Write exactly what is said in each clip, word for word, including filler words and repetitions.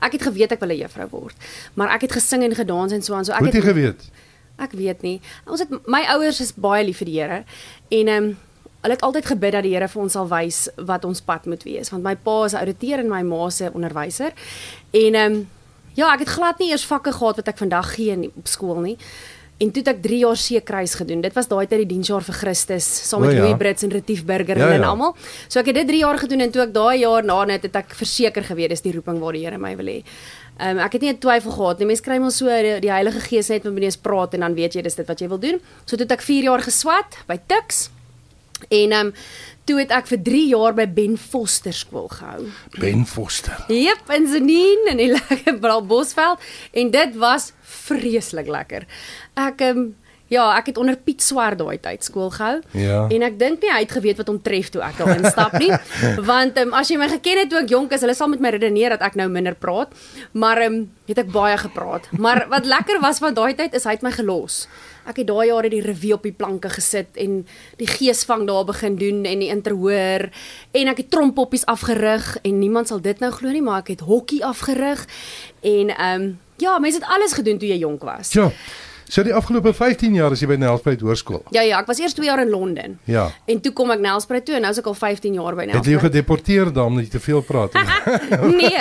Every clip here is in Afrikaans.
Ek het geweet ek wil 'n juffrou word, maar ek het gesing en gedans en so aan so ek Hoe het jy geweet? Ek weet nie. Ons het my ouers is baie lief vir die Here en ehm um, hulle het altyd gebid dat die Here vir ons sal wys wat ons pad moet wees, want my pa is 'n ouditeur en my ma is 'n onderwyser. En ehm um, ja, ek het glad nie eers vakke gehad wat ek vandag gee nie, op skool nie. En toe het ek drie jaar seekruis gedoen. Dit was daai tyd die diensjaar vir Christus, saam met O, ja. Louis Brits en Retief Burger Ja, en ja. almal. So ek het dit drie jaar gedoen en toe ek daai jaar na net het ek verseker geweet dis die roeping waar die Here my wil hê. Um, ek het nie 'n twyfel gehad nie. Mense kry mos so die, die Heilige Gees net met mense praat en dan weet jy dis dit wat jy wil doen. So toe het ek vier jaar geswat by Tuks. En um, toe het ek vir drie jaar by Ben Foster skool gehou. Ben Foster. Jep, in Zenien in die lekker Bosveld en dit was vreeslik lekker. Ek um, ja, ek het onder Piet Swart daai tyd skool gehou. Ja. En ek dink nie hy het geweet wat hom tref toe ek daar instap nie. Want um, as jy my geken het toe ek jonk is, hulle sal met my redeneer dat ek nou minder praat, maar um, het ek baie gepraat. Maar wat lekker was van daai tyd is hy het my gelos. Ek het daai jare die revue op die planke gesit en die geesvang daar begin doen en die interhoor en ek het trompoppies afgerig en niemand sal dit nou glo nie, maar ek het hokkie afgerig en ehm um, ja, mense het alles gedoen toe jy jonk was. Ja. So die afgelope vyftien jaar is jy by Nelspruit Hoërskool. Ja ja, ek was eers twee jaar in Londen. Ja. En toe kom ek Nelspruit toe en nou is ek al vyftien jaar by Het jy Nelspruit. gedeporteer daar omdat jy te veel praat? Nee.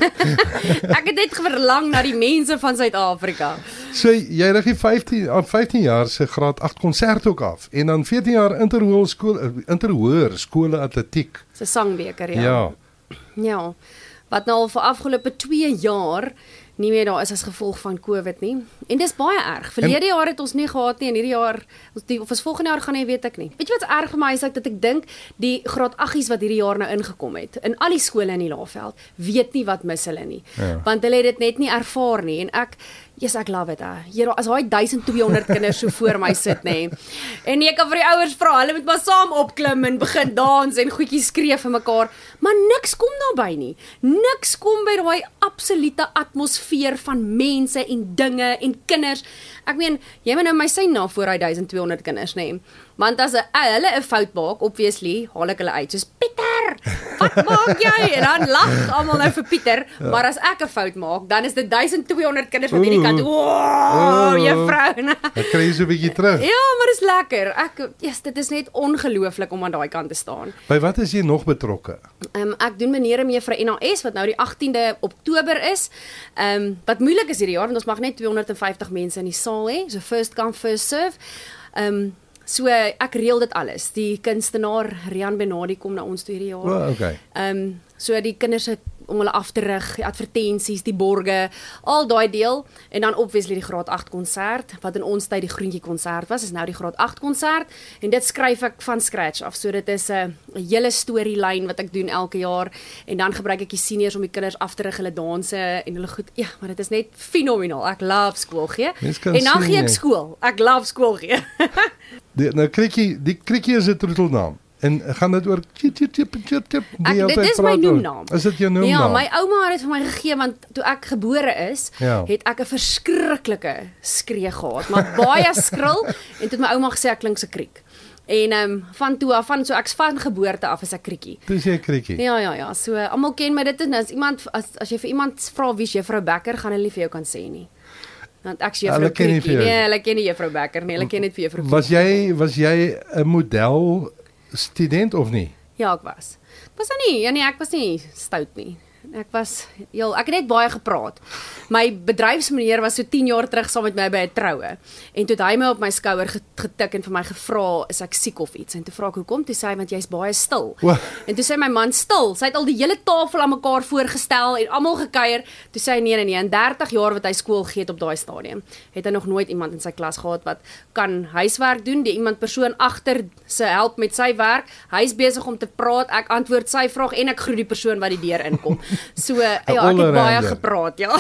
Ek het net verlang na die mense van Suid-Afrika. So jy rig die vyftien aan vyftien jaar se graad agt konsert ook af en dan veertien jaar interhoërskool interhoër skole atletiek. Dis 'n sangbeker, ja. Ja. Ja. Wat nou al vir afgelope twee jaar nie meer daar is as gevolg van COVID nie. En dis baie erg. Verlede jaar het ons nie gehad nie en hierdie jaar ons die, of ons volgende jaar gaan nie, weet ek nie. Weet jy wat's erg vir my is ek dat ek dink die graad aggies wat hierdie jaar nou ingekom het in al die skole in die Laagveld weet nie wat mis hulle nie. Ja. Want hulle het dit net nie ervaar nie en ek yes, ek love it. Here, as daai duisend twee honderd kinders so voor my sit nê. En ek kan vir die ouers vra, hulle moet maar saam opklim en begin dans en goedjies skree vir mekaar, maar niks kom daarby nie. Niks kom by daai absolute atmosfeer van mense en dinge en kinders. Ek meen, jy moet nou my sien na voor daai duisend twee honderd kinders nê. Want as 'n hulle 'n fout maak, obviously, haal ek hulle uit soos Pieter, wat maak jy? En dan lag almal nou vir Pieter, ja. Maar as ek 'n fout maak, dan is dit duisend twee honderd kinders van hierdie kant. Wow, juffrou. Ek kry jy so 'n bietjie terug. Ja, maar dis lekker. Ek yes, dit is net ongelooflik om aan daai kant te staan. By wat is jy nog betrokke? Um, ek doen meneer en mevrou N A S wat nou die agtiende Oktober is. Um, wat moeilik is hierdie jaar want ons mag net tweehonderd vyftig mense in die saal hê, so first come first serve. Um, so ek reël dit alles. Die kunstenaar Rian Benadi kom na ons toe hierdie jaar. O, okay. Um, so die kinders het om hulle af te rig, die advertensies, die borge, al daai deel en dan obviously die graad agt konsert wat in ons tyd die groentjie konsert was, is nou die graad agt konsert en dit skryf ek van scratch af. So dit is 'n hele storielyn wat ek doen elke jaar en dan gebruik ek die seniors om die kinders af te rig, hulle danse en hulle goed. Ja, maar dit is net fenomenaal. Ek love skool gee. En dan gee ek skool. Ek love skool gee. Die, nou krikkie, die krikkie is 'n troetelnaam. En gaan dit oor tjip tjip tjip tjip tjip. Ek, dit is my noemnaam. Is dit jou noemnaam? Ja, my ouma het dit vir my gegee want toe ek gebore is, ja. het ek 'n verskriklike skree gehad, maar baie skril en toe het my ouma gesê ek klink so kriek. En ehm um, van toe af van so ek's van geboorte af is ek kriekie. Dis jy kriekie. Ja ja ja, so almal ken my dit en as iemand as as jy vir iemand vra wie's juffrou Becker, gaan hulle nie vir jou kan sê nie. Want ek sê juffrou Kriekie. Nee, hulle ken nie juffrou Becker nie, hulle ken net vir juffrou Kriekie. Was jy was jy 'n model student of nie? Ja, ek was. Ek was nie, ja nee, ek was nie stout nie. Ek was heel, ek het net baie gepraat. My bedryfsmeneer was so tien jaar terug saam met my by 'n troue. En toe het hy my op my skouer getik en vir my gevra, is ek siek of iets? En toe vra ek hoekom? Toe sê hy want jy's baie stil. Wow. En toe sê my man stil. Sy het al die hele tafel aan mekaar voorgestel en almal gekuier. Toe sê hy nee nee nee, in dertig jaar wat hy skool gee het op daai stadium, het hy nog nooit iemand in sy klas gehad wat kan huiswerk doen. Die iemand persoon agter se help met sy werk. Hy's besig om te praat, ek antwoord sy vraag en ek groet die persoon wat die deur inkom. So ja, ek het baie gepraat, ja.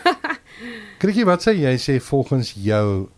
Kriekie, wat sê jy sê volgens jou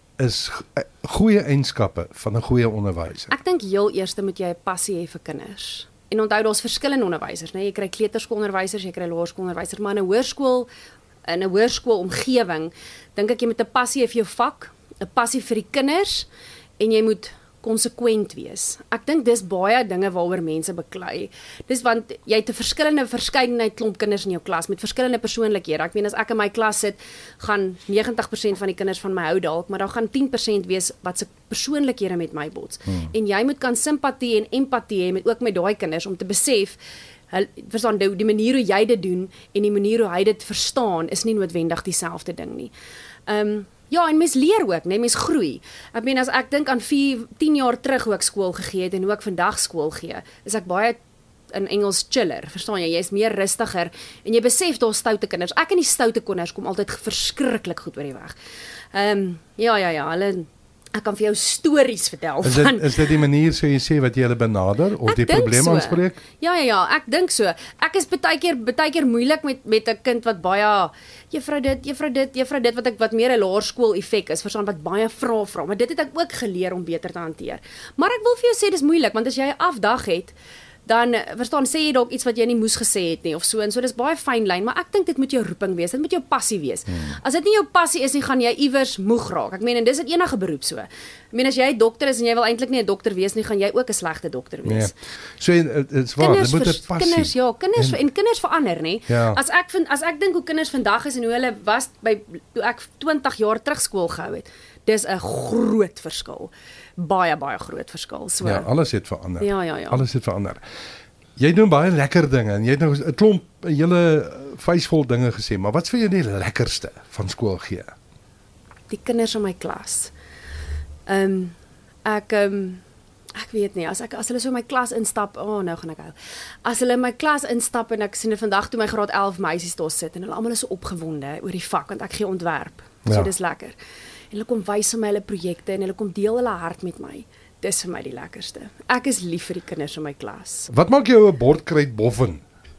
is goeie eienskappe van 'n goeie onderwyser? Ek dink heel eers moet jy 'n passie hê vir kinders. En onthou daar's verskillende onderwysers, né? Jy kry kleuterskoolonderwysers, jy kry laerskoolonderwysers, maar in 'n hoërskool in 'n hoërskoolomgewing dink ek jy moet 'n passie hê vir jou vak, 'n passie vir die kinders en jy moet konsekwent wees. Ek dink dis baie dinge waaroor mense beklei. Dis want jy het 'n verskillende verskeidenheid klomp kinders in jou klas met verskillende persoonlikhede. Ek meen as ek in my klas sit, gaan negentig persent van die kinders van my hou dalk, maar daar gaan tien persent wees wat se persoonlikhede met my bots. Hmm. En jy moet kan simpatie en empatie hê met ook met daai kinders om te besef Hy, verstaan, die, die manier hoe jy dit doen en die manier hoe hy dit verstaan is nie noodwendig dieselfde ding nie. Ehm um, ja, en mens leer ook, nee, mens groei. Ek meen as ek dink aan vier, tien jaar terug hoe ek skool gegee het en hoe ek vandag skool gee, is ek baie in Engels chiller, verstaan jy? Jy's meer rustiger en jy besef daar's stoute kinders. Ek en die stoute kinders kom altyd verskriklik goed oor die weg. Ehm um, ja ja ja, hulle Ek kan vir jou stories vertel is van dit, Is dit die manier so jy sê wat jy hulle benader of die probleem so. aanspreek? Ja ja ja, ek dink so. Ek is baie keer baie keer moeilik met met 'n kind wat baie juffrou dit, juffrou dit, juffrou dit wat ek wat meer 'n laerskool effek is, verstaan wat baie vra vra, maar dit het ek ook geleer om beter te hanteer. Maar ek wil vir jou sê dis moeilik want as jy 'n afdag het dan verstaan sê jy dalk iets wat jy nie moes gesê het nie of so en so dis baie fyn lyn, maar ek dink dit moet jou roeping wees, dit moet jou passie wees. Hmm. As dit nie jou passie is nie, gaan jy iewers moeg raak. Ek meen en dis in enige beroep so. Ek meen as jy 'n dokter is en jy wil eintlik nie 'n dokter wees nie, gaan jy ook 'n slegte dokter wees. Nee. So dit's waar, dit moet 'n passie. Kinders ja, kinders en, en kinders verander, nê. Ja. As ek vind as ek dink hoe kinders vandag is en hoe hulle was by toe ek twintig jaar terug skool gehou het, dis 'n groot verskil. Baie baie groot verskil. So Ja, alles het verander. Ja, ja, ja. Alles het verander. Jy doen baie lekker dinge en jy het nou 'n klomp 'n hele vuisvol dinge gesê, maar wat's vir jou die lekkerste van skool gee? Die kinders in my klas. Ehm um, ek ehm um, ek weet nie, as ek as hulle so in my klas instap, o, oh, nou gaan ek hou. As hulle in my klas instap en ek sien vandag toe my graad elf meisies daar sit en hulle almal is so opgewonde oor die vak want ek gee ontwerp. So Ja. dis lekker. En hulle kom wys vir my hulle projekte en hulle kom deel hulle hart met my. Dis vir my die lekkerste. Ek is lief vir die kinders in my klas. Wat maak jou 'n bordkruit boffin?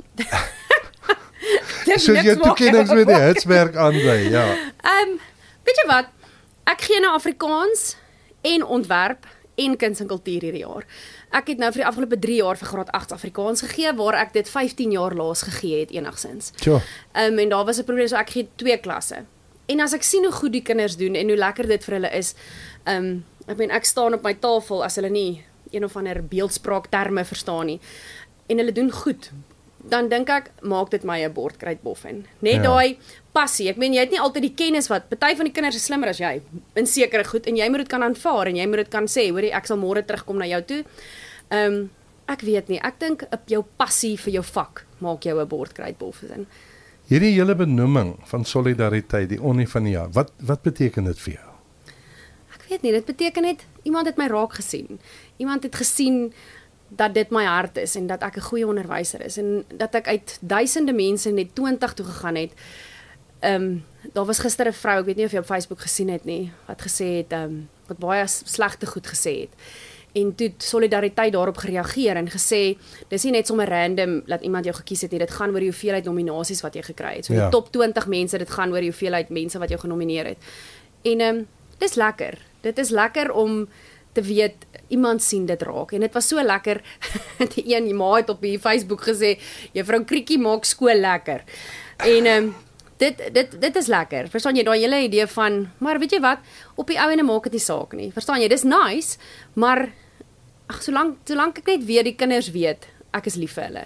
Dis Soos niks jou maak toekennings jou met die hitsmerk aandui, ja. Ehm, um, weet jy wat? Ek gee nou Afrikaans en ontwerp en kuns en kultuur hierdie jaar. Ek het nou vir die afgelope drie jaar vir graad agt Afrikaans gegee waar ek dit vyftien jaar laas gegee het enigsins. Sure. Ehm um, en daar was 'n probleem so ek gee twee klasse. En as ek sien hoe goed die kinders doen en hoe lekker dit vir hulle is, ehm um, ek meen ek staan op my tafel as hulle nie een of ander beeldspraak terme verstaan nie en hulle doen goed, dan dink ek maak dit my 'n bordkruit boffin. Net Ja. daai passie. Ek meen jy het nie altyd die kennis wat party van die kinders is slimmer as jy in sekere goed en jy moet dit kan aanvaar en jy moet dit kan sê, hoorie ek sal môre terugkom na jou toe. Ehm um, ek weet nie, ek dink op jou passie vir jou vak maak jou 'n bordkruit boffin. Hierdie hele benoeming van solidariteit, die Onnie van die jaar, wat wat beteken dit vir jou? Ek weet nie, dit beteken net iemand het my raak gesien. Iemand het gesien dat dit my hart is en dat ek 'n goeie onderwyser is en dat ek uit duisende mense net twintig toe gegaan het. Ehm um, daar was gister 'n vrou, ek weet nie of jy op Facebook gesien het nie, wat gesê het ehm um, wat baie slegte goed gesê het. En toe solidariteit daarop gereageer en gesê dis nie net sommer random dat iemand jou gekies het nie, dit gaan oor die hoeveelheid nominasies wat jy gekry het. So Ja. die top twintig mense, dit gaan oor die hoeveelheid mense wat jou genomineer het. En ehm um, dis lekker. Dit is lekker om te weet iemand sien dit raak en dit was so lekker. Die een die ma het op die Facebook gesê juffrou Kriekie maak skool lekker. En ehm um, dit dit dit is lekker. Verstaan jy daai hele idee van maar weet jy wat op die ou ene maak dit nie saak nie. Verstaan jy dis nice, maar ag solank solank ek net weet die kinders weet ek is lief vir hulle.